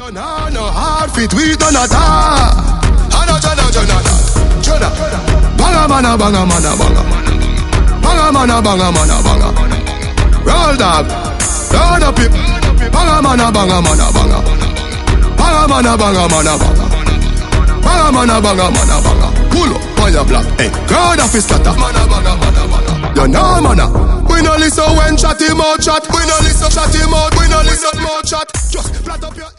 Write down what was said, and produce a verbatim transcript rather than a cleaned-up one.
You know no hard fit, we don't attack. Hana jana jana jana. Banga mana banga mana banga. Banga mana banga mana banga. Roll dog, roll up it. Banga mana banga mana banga. Banga mana banga mana banga. Banga mana banga mana banga. Pull up on your block, hey. God of his scatter. Mana banga mana banga. You know mana. We no listen when chat him out chat. We no listen chat him out. We no listen more chat. Just flat up your